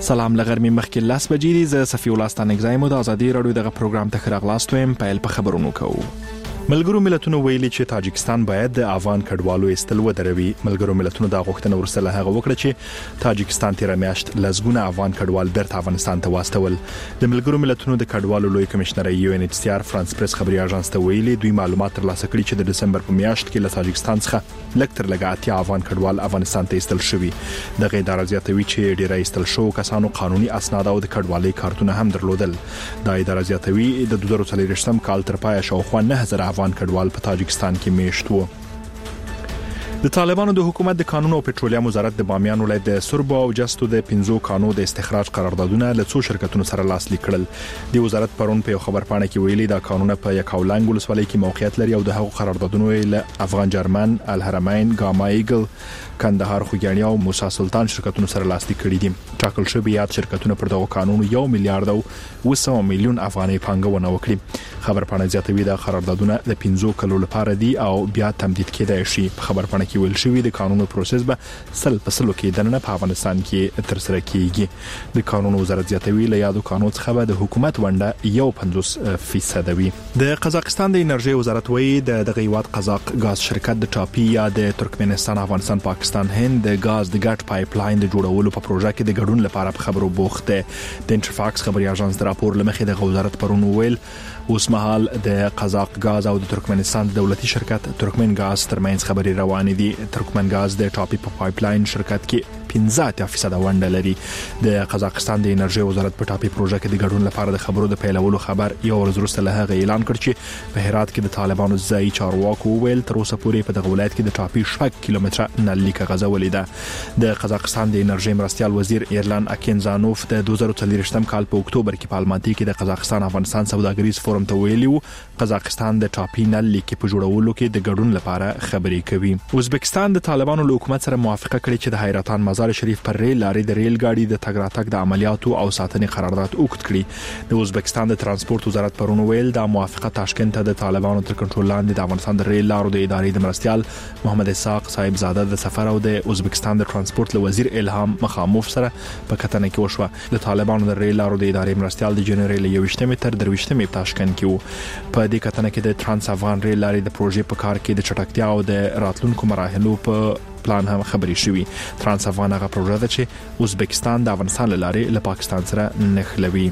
سلام لغرمې مخکې 10 بجې دي. زه صفي الله ستانګزایم د ازادي رادیو دغه پروګرام ته راغلاست ویم. پیل په خبرونو کوو. ملګرو ملتونو ویلي چې تاجکستان باید د افغان کډوالو استل ودروي. ملګرو ملتونو دا غوښتنه ورسره هغه وکړه چې تاجکستان تیر میاشت لزګونه افغان کډوال بیرته افغانستان ته واستول. د ملګرو ملتونو د کډوالو لوی کمشنر UNHCR فرانس پریس خبري اژانس ته ویلي دوی معلومات ترلاسه کړي چې د دسمبر په میاشت کې له تاجکستان څخه لږ تر لږه 80 افغان کډوال افغانستان ته استل شوي. دغه اداره زیاتوي چې ډیری استل شو کسانو قانوني اسناد او د کډوالۍ کارتونه هم درلودل. دا اداره زیاتوي د 2023 کال تر پایه شاوخوا 9000 افغان کډوال په تاجکستان کې میشت وو. د طالبانو د حکومت د قانون او پټرولیم وزارت د بامیان ولایت د سربو او جستو د 15 کانو د استخراج قراردادونه له څو شرکتونو سره لاسلیک کړل. د وزارت پرون په خبرپاڼه کې ویلي دا قانون په یکاولنګ ولسوالۍ کې موقعیت لري او د هغو قراردادونو له افغان جرمن، الحرمین، ګاما ایګل، کندهار خوګیاڼي او موسی سلطان شرکتونو سره لاسلیک کړي دي. ټاکل شوی یاد شرکتونه پر دغه قانون 1 میلیارډ او 200 میلیون افغانۍ پانګونه وکړي. خبرپاڼه زیاتوي دا قراردادونه د 15 کلو لپاره دي او بیا تمدید کېدای شي. په خبرپاڼه کې ویل شوی د قانون پروسس به سل په سلو کې دننه په افغانستان کې تر سره کیږي. د قانون وزارت زیاتوي له یادو قانون څخه به د حکومت ونده 50% وي. د قزاقستان د انرژي وزارت وایي د هیواد قزاق غاز شرکت د ټاپي یا د ترکمنستان افغانستان پاکستان هند د غاز د ګټ پایپ لاین د جوړولو په پروژه کې د ګډون لپاره په خبرو بوخت دی. د انټرفاکس خبري اژانس د راپور لمخې د وزارت پرون ویل اوس مهال د قزاق غاز او د ترکمنستان دولتي شرکت ترکمن غاز ترمنځ خبري روانې دي. ترکمن غاز د ټاپي په پایپ لاین شرکت کې 15% ونډه لري. د قزاقستان د انرژي وزارت په ټاپي پروژه کې د ګډون لپاره د خبرو د پیلولو خبر یو ورځ وروسته له هغه اعلان کړ چې په هرات کې د طالبانو ځای چارواکو ویل تر اوسه پورې په دغه ولایت کې د ټاپي 6 کیلومتره نلي کاغذ ولیده. د قزاقستان د انرژي مرستيال وزیر ایرلان اکینزانوف د 2023 کال په اکتوبر کې په الماتي کې د قزاقستان افغانستان سوداګریز فورم ته ویلي قزاقستان د ټاپي نلي کې په جوړولو کې د ګډون لپاره خبرې کوي. ازبکستان د طالبانو له حکومت سره موافقه کړې چې د حیرتان مزار شریف پر ریل لارې د ریل ګاډي د تګ راتګ د عملیاتو او ساتنې قرارداد وکړ کړي. د ازبکستان د ترانسپورت وزارت پرون ویل دا موافقه تاشکند ته د طالبانو تر کنټرول لاندې د افغانستان د ریل لارو د ادارې د مرستيال محمد اسحاق صاحب زاده د سفر او د ازبکستان د ترانسپورت له وزیر الهام مخاموف سره په کتنه کې وشوه. د طالبانو د ریل لارو د ادارې مرستيال د جنوري له 21 تر 23 په تاشکند کې وو. په دې کتنه کې د ترانس افغان ریل لارې د پروژې په کار کې د چټکتیا او د راتلونکو مراحلو په پلان هم خبري شوی. ترانس افغان هغه پروژه ده چې ازبکستان د افغانستان لارې له پاکستان سره نښلوي.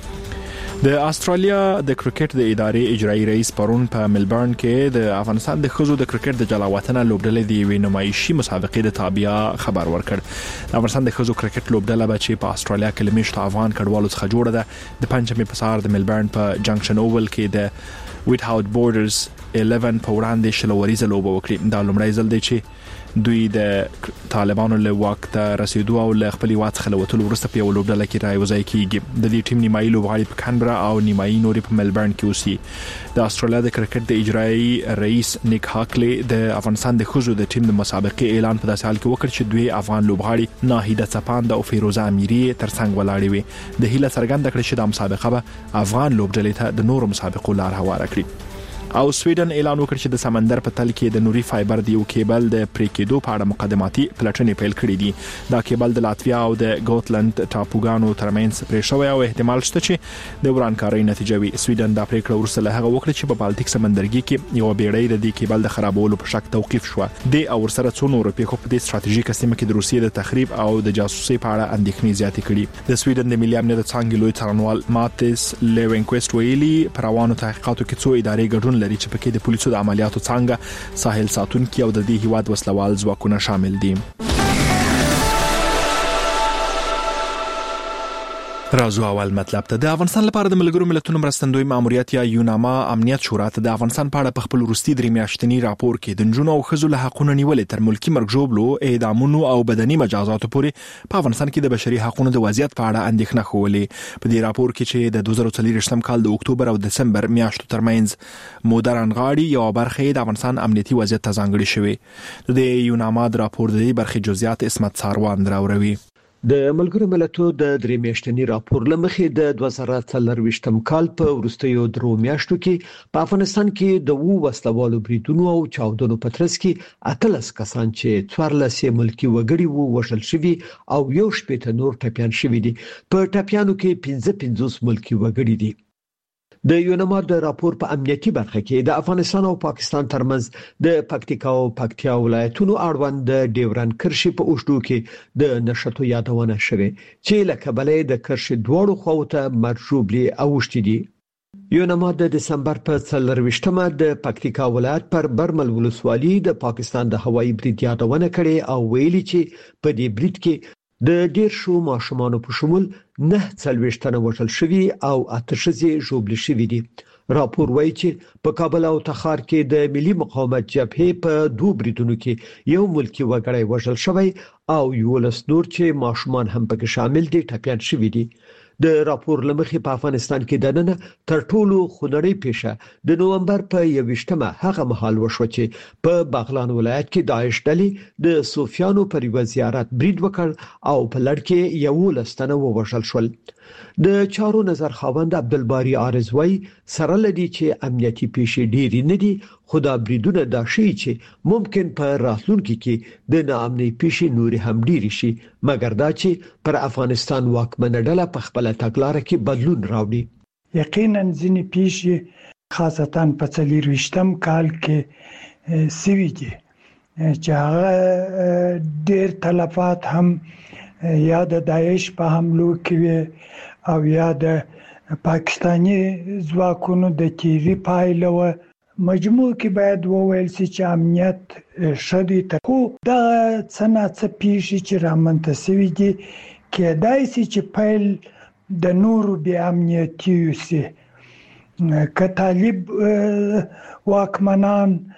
د استرالیا د کرکټ د ادارې اجرایی رئیس پرون په ملبورن کې د افغانستان د خزو د کرکټ د جلاوطن لوبډلې د یوې نمایشي مسابقې د تابعیا خبر ورکړ. د افغانستان د خزو کرکټ لوبډله به چې په استرالیا کې لمیشت افغان کډوالو څخه جوړه ده د پنځمې په سهار د ملبورن په جنکشن اوول کې د ویټ هاوت بورډرز 11 په وړاندې شلوريزه لوبه وکړي. دا لومړی ځل دی چې دوی د طالبانو له وخت ته رسیدو او له خپل هیواد څخه لوتلو وروسته په یو لوبډله کې راوځي کیږي. د دې ټیم نیمایي لوبغاړي په کانبرا او نیمایي نوري په ملبورن کې اوسي. د استرالیا د کرکټ د اجرایی رئیس نیک هاکلی د افغانستان د خزو د ټیم د مسابقې اعلان په داسې حال کې وکړ چې دوی افغان لوبغاړي ناهیده څپاند او فیروزه امیری ترڅنګ ولاړې وي. د هیله څرګنده کړې چې د مسابقه به افغان لوبډلې ته د نورو مسابقو لار هواره کړي. او سویډن اعلان وکړ چې د سمندر په تل کې د نوري فایبر د یو کیبل د پریکېدو په اړه مقدماتي پلټنې پیل کړې دي. دا کیبل د لاتویا او د ګوتلند ټاپوګانو ترمنځ پرې شوی او احتمال شته چې د ورانکارۍ نتیجه وي. سویډن دا پریکړه ورسره له هغه وکړه چې په بالټیک سمندرګي کې یو بیړۍ د دې کیبل د خرابولو په شک توقيف شو. د او ورسره څو نور پیښو په دې ستراتیژیک سیمه کې د روسیې د تخریب او د جاسوسي په اړه اندېښنې زیاتې کړي. د سویډن د ملي امنیت څنګه لوی څارنوال ماتیس لیوینکويست ویلي پروانو تحقیقاتو کې څو ادارې ګډون لري چې پکې د پولیسو د عملیاتو څنګه ساحل ساتونکي او د دې هیواد وسلوال ځواکونه شامل دي. راځو اول مطلب ته. د افغانستان لپاره د ملګرو ملتونو مرستندوی ماموریت یا یوناما امنیت شورا ته د افغانستان په اړه په خپل وروستي درې میاشتنی راپور کې د نجونو او ښځو له حقوقو نیولې تر ملکی مرګ ژوبلو اعدامونو او بدني مجازاتو پورې په افغانستان کې د بشري حقوقو د وضعیت په اړه اندېښنه ښولې. په دې راپور کې چې د 2023 کال د اکتوبر او دسمبر میاشتو ترمنځ موده رانغاړي یو برخه د افغانستان امنیتي وضعیت ته ځانګړې شوې. د یوناما د راپور د دې برخې جزئیات اسمت ساروان راوړي. د ملګرو ملتونو د درې میاشتني راپور لمخې د 2023م کال په وروستیو درو میاشتو کې په افغانستان کې د وسلوالو بریدونو او چاودنو په ترڅ کې 18 کسان چې 14 ملکی وګړي وو وژل شوي او یو شپږ نور ټپيان شوي دي. په ټپيانو کې 55 ملکی وګړي دي. د یونما د راپور په امنیتي برخه کې د افغانستان او پاکستان ترمنځ د پکتیکا او پکتیا ولایتونو اړوند د ډیورن کرښې په اوږدو کې د نشټو یادونه شوه چې لکه بلې د کرښې دوړو خواته مرجوبلي اوښتي دي. یونما د دسمبر په 24مه د پکتیکا ولایت پر برمل ولسوالي د پاکستان د هوایي برید یادونه کړې او ویلي چې په دې برید کې د ډیر شو ماشومانو په شمول 9 تنه وژل شوي او 8 ښځې ژوبل شوي دي. راپور وایي چې په کابل او تخار کې د ملي مقاومت جبهې په دوه بریدونو کې یو ملکی وګړی وژل شوی او یو لس نور چې ماشومان هم پکې شامل دي ټپيان شوي دي. د راپور لمخې په افغانستان کې د نن تر ټولو خونړۍ پیښه د نومبر په 21مه هغه مهال وشو چې په بغلان ولایت کې داعش ډلې د صوفیانو پر یو زیارت برید وکړ او په لړ کې یو لستنه ووژل شول. د چارو نظر خاوند عبدالباری عارضوی سره لدی چې امنیتي پیښې ډېری نه دي خو دا بریدونه دا شي چې ممکن په راتلونکي کې د ناامنۍ پیښې نوري هم ډېری شي مګر دا چې پر افغانستان واکمنه ډله په خپل تګلارې کې بدلون راوړي. یقینا ځینې پیښې خاصتا په 24م کال کې سوي دي چې هغه ډېر تلفات هم یا د داعش په حملو کې او یا د پاکستاني ځواکونو د تیری پایله و. مجموع کې باید وویل شي چې امنیت شدي خو دا څنګه پیښې چې رامنځته شوي دي کېدای شي چې پیل د نورو بې امنیتي وي که طالب واکمنان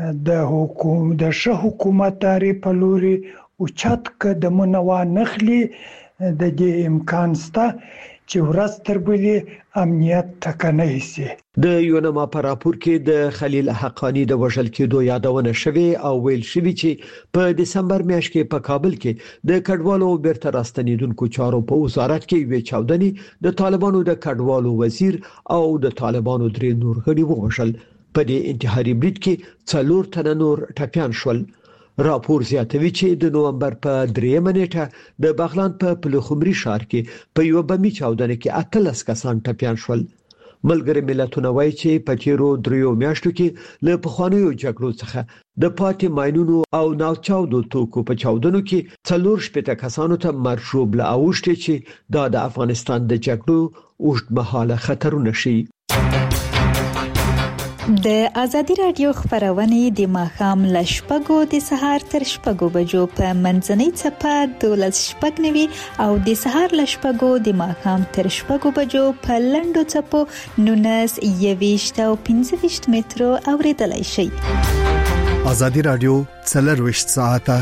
د ښه حکومتداري په لوري اوچت قدمونه وانخلي د دې امکان شته چې ورځ تر بلې امنیت ټکنۍ شي. د یونما په راپور کې د خلیل حقانی د وژل کېدو یادونه شوه او ویل شوی چې په دسمبر میاشت کې په کابل کې د کډوالو بیرته راستنیدونکو چارو په وزارت کې وی چاودنې د طالبانو د کډوالو وزیر او د طالبانو درې نور غړي وژل. په دې انتحاري برید کې 4 تنه نور ټپيان شول. راپور زیاتوي چې د نومبر په 3مه نیټه د بغلان په پلخمري ښار کې په یو بمي چاودنه کې 18 کسان ټپيان شول. ملګری ملتونه وایي چې په تیرو دریو میاشتو کې له پخوانیو جګړو څخه د پاتې ماینونو او ناوچاودو توکو په چاودنو کې 4 کسانو ته مرګ ژوبله اوښتي چې دا د افغانستان د جګړو اوږدمهاله خطرونه شي. د ازادي رادیو خبرونه د ماښام ل شپږو د سهار تر شپږو بجو په منځنۍ چپه 12:09 او د سهار ل شپږو د ماښام تر شپږو بجو په لنډو چپو 19 او 15 مترو اوریدلای شي. ازادي رادیو 24 ساعته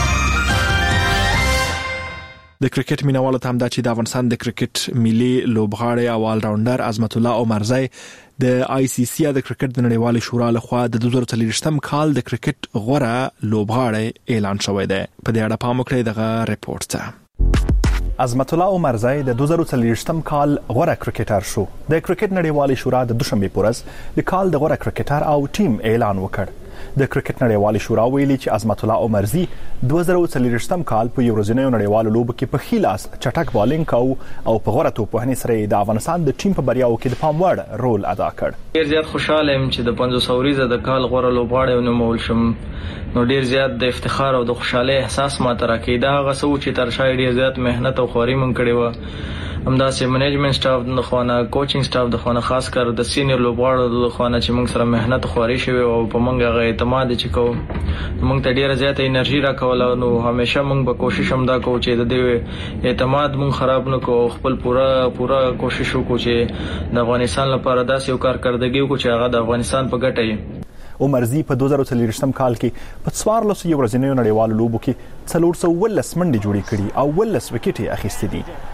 د کرکټ مینوالو ته هم دا چې د افغانستان د کرکټ ملي لوبغاړی او آل راونډر عظمت الله عمرزی د آی سی سی د کرکټ د نړیوال شورا لخوا د 2023م کال د کرکټ غوره لوبغاړی اعلان شوی دی. په دې اړه پام وکړئ دغه ریپورت ته. عظمت الله عمرزی د 2023م کال غوره کرکټر شو. د کرکټ نړیوال شورا د دوشنبه پورز د کال د غوره کرکټر او ټیم اعلان وکړ. د کرکټ نړیوال شورا ویلي چې عظمت الله عمرزی 2023م کال په یو ورځنیو نړیوالو لوبو کې په خلاص چټک بالینګ کاو او په غوړه توپوهنې سره د افغانستان د ټیم په بریاو کې د پام وړ رول ادا کړ. ډیر زیات خوشاله یم چې د 500 ورځې د کال غوړه لوبغاړی ونومول شم. نو ډیر زیات د افتخار او د خوشاله احساس ماته راکې. دا هغه څه چې تر شای ډیر زیات مهنت او خواري مونږ کړې و. همداسې منیجمنت سټاف د خوانه کوچینګ سټاف د خوانه خاص کر د سینیئر لوبغاړو د خوانه چې موږ سره مهنت خواري شوی او په موږ غو اعتماد چې کو موږ ته ډیره زیاته انرژي راکول. نو همیشه موږ به کوشش هم دا کوو چې د دې اعتماد موږ خراب نه کوو. خپل پورا کوشش وکړو چې د افغانستان لپاره داسې یو کارکردګي وکړو چې هغه د افغانستان په ګټه وي. عمرزی په 2023م کال کې په 14 ورځنیو نړیوالو لوبو کې 412 منډې جوړې کړې او 12 وکټې اخیستې دي.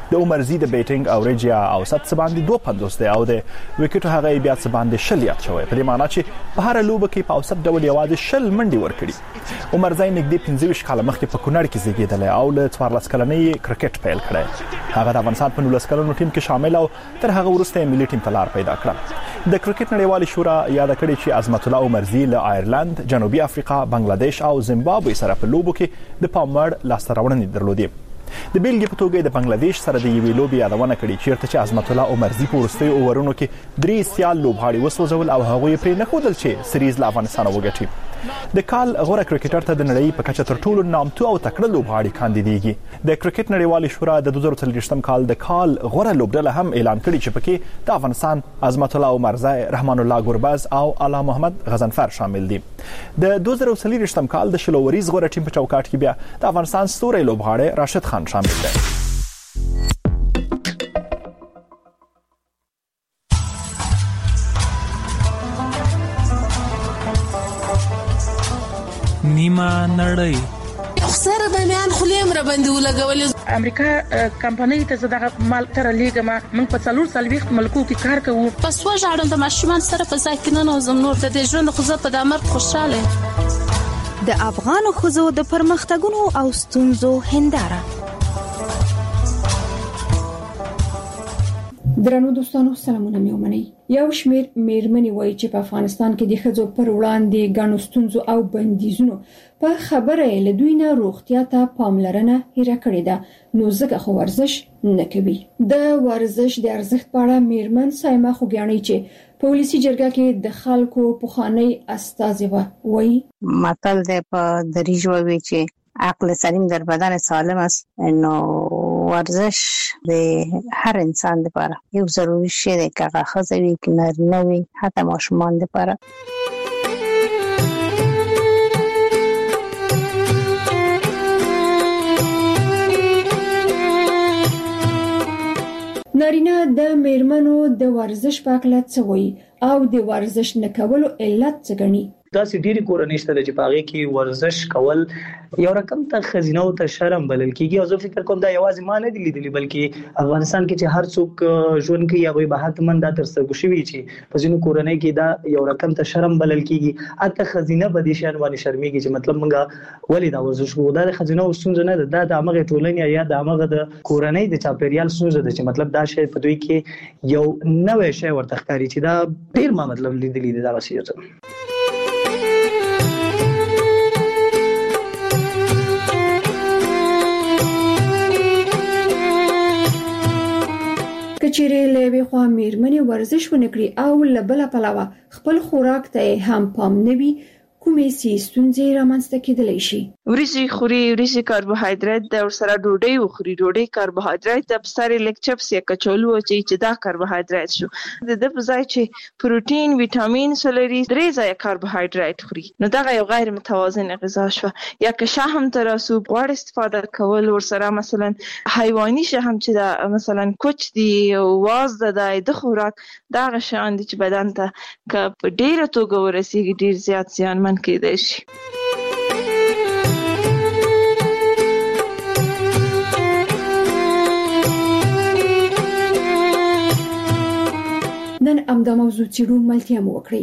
د عمرزي د بیټینګ اوریج یا اوسط څه باندې 2.50 دی او د وکټو هغه بیا څه باندې 0 یاد شوی په دې معنی چې په هر لوبه کې په اوسط ډول یوازې 0 منډي ورکړي. عمرزي نږدې 15 کال مخکې په کونړ کې زیږیدل او له 14 کلنۍ کرکټ پیل کړی. هغه د افغانستان په 19 کلنو ټیم کې شامل او تر هغه وروسته ملي ټیم ته لار پیدا کړه. د کرکټ نړیوالې شورا یاد کړی چې عظمت الله عمرزي له آیرلند، جنوبي افریقا، بنگلاديش او زیمبابوې سره په لوبو کې د پام وړ لاسته راوړنې درلودې. د بیلګې په توګه د بنگلاديش سره د یوې لوبې یادونه کړې چیرته چې عظمت الله عمرزي په وروستیو اوورونو کې 3 سیال لوبغاړي وسوځول او هغوی پرې نه ښودل چې سریز له افغانستان وګټي. د کال غوره کرکټر ته د نړۍ په کچه تر ټولو نامتو او تکړه لوبغاړي کاندیدېږي. د کرکټ نړیوالې شورا د 2023م کال د کال غوره لوبډله هم اعلان کړي چې پکې د افغانستان عظمت الله عمرزي، رحمان الله ګربز او اعلی محمد غضنفر شامل دي. د 2023م کال د شلوریز غوره ټیم په چوکاټ کې بیا د افغانستان ستوری لوبغاړی راشد خان شامل دی. نیمه نړۍ سره د میان خلیم را باندې ولګول. امریکا کمپنۍ ته زړه مال تر لیګما موږ په 4 ملکو کې کار کوو. پس وژاړم د ماشومان سره په ساکنانو زمنور د ژوند خو په دامر خوشاله. د افغان خزو د پرمختګونو او ستونزو هنداره. درنو دوستانو سلامونه مې ومنئ. یو شمیر میرمنې وایي چې په افغانستان کې د ښځو پر وړاندې ګڼو ستونزو او بندیزونو په خبره له دوی نه روغتیا ته پاملرنه هېره کړې ده، نو ځکه خو ورزش نه کوي. د ورزش د ارزښت په اړه میرمن سایمه خوګیاڼۍ چې په ولسي جرګه کې د خلکو پخوانی استازی وایي متل ده په دریج وایي چې عقل سلیم در بدن سالم است. نو ورزش د هر انسان لپاره یو ضروري شی دی که هغه ښځه وي که نارینه وي حتی ماشومان لپاره. نارینه د میرمنو د ورزش په اړه څه وایي او د ورزش نه کولو علت څه ګڼي؟ دا سړي کورنۍ شته چې پاغه کې ورزش کول یو رقم ته خزینه او ته شرم بلل کیږي. او زه فکر کوم دا یوازې ما نه دی لیدلی بلکې افغانستان کې چې هر څوک ژوند کوي هغه به حتمن دا تر څنګه شوی چې په ځینو کورنۍ کې دا یو رقم ته شرم بلل کیږي. اته خزینه به دي شان باندې شرمېږي چې مطلب موږ ولې دا ورزش کوو. دا خزینه او ستونزه نه ده، دا هغه ټولنې یا د هغه د کورنۍ د چاپیریال ستونزه ده چې مطلب دا شی په دوی کې یو نوې شی ورته ښکاري چې دا ډیر ما مطلب لیدلی دا وسیله. کچېرې له یوې خوا میرمنې ورزش ونه کړي او له بله پلوه خپل خوراک ته هم پام نه وي، کومې ستونزې رامنځته کېدلی شي؟ وریجې خوري، وریجې کاربوهایډریټ ده، ورسره ډوډۍ وخوري، ډوډۍ کاربوهایډریټ ده، په سر یې لږ چپس یا کچالو چې دا کاربوهایډریټ شو. د ده په ځای چې پروټین، ویټامینز ولري 3 ځایه کاربوهایډریټ خوري، نو دغه یو غیر متوازن غذا شوه. یا که شهم ته راسو، غوړ استفاده کول، ورسره مثلا حیواني شهم چې دا مثلا کوچ دی، واز ده، د خوراک دغه شیان دي چې بدن ته که په ډیره توګه ورسیږي ډیر زیات زیانمن کېدای شي. نن امدا موضوع چیرو ملتیا مو وکړي.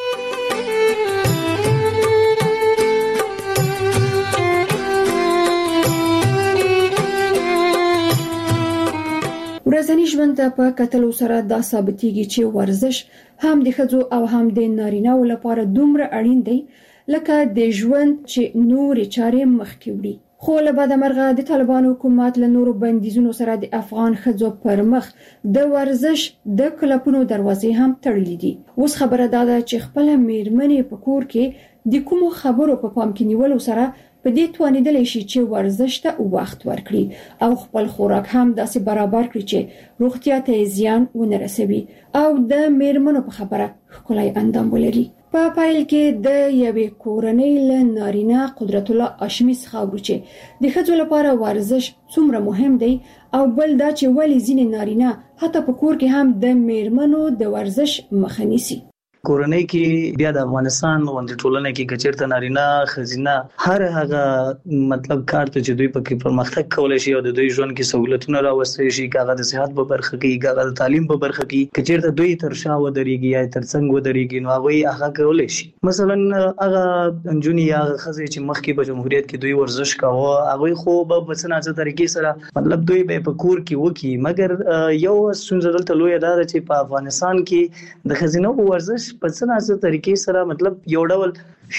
ورځنی ژوند ته په کتلو سره دا ثابتېږي چې ورزش هم د ښځو او هم د نارینه‌و لپاره دومره اړین دی لکه د ژوند چې نورې چارې مخکې وړي. خو له بعد مرغه د طالبانو حکومت له نورو بندیزونو سره د افغان ښځو پر مخ د ورزش د کلبونو دروازې هم تړلې دي. اوس خبره دا ده چې خپل میرمنې په کور کې د کومو خبرو په پام کې نیولو سره په دې توانیدلی شي چې ورزش ته وخت ورکړي او خپل خوراک هم داسې برابر کړي چې روغتیا ته زیان ونه رسوي او د میرمنو په خبره ښکلی اندام ولري. په پایل کې د یوې کورنۍ له نارینه قدرت الله هاشمي څخه اورو چې د ښځو لپاره ورزش څومره مهم دی او بل دا چې ولې ځینې نارینه حتی په کور کې هم د میرمنو د ورزش مخه نیسي. کورنۍ کې بیا د افغانستان غونډه ټولنه کې کچیرته نارینه خزینه هر هغه مطلب کار ته چې دوی پکې پرمختګ کولای شي او د دوی ژوند کې سہولتونه راوستي شي، کاغه د صحت په برخه کې، کاغه د تعلیم په برخه کې کچیرته دوی تر شا ودرېږي یا تر څنګ ودرېږي نو هغه کولای شي. مثلا هغه انجونی یا خزې چې مخکې په جمهوریت کې دوی ورزش کاوه هغه خو په څنګه طریقې سره مطلب دوی به په کور کې وکی، مګر یو څنګه دلته لوی اداره چې په افغانستان کې د خزینه ورزش په څنګه طریقې سره مطلب یو ډول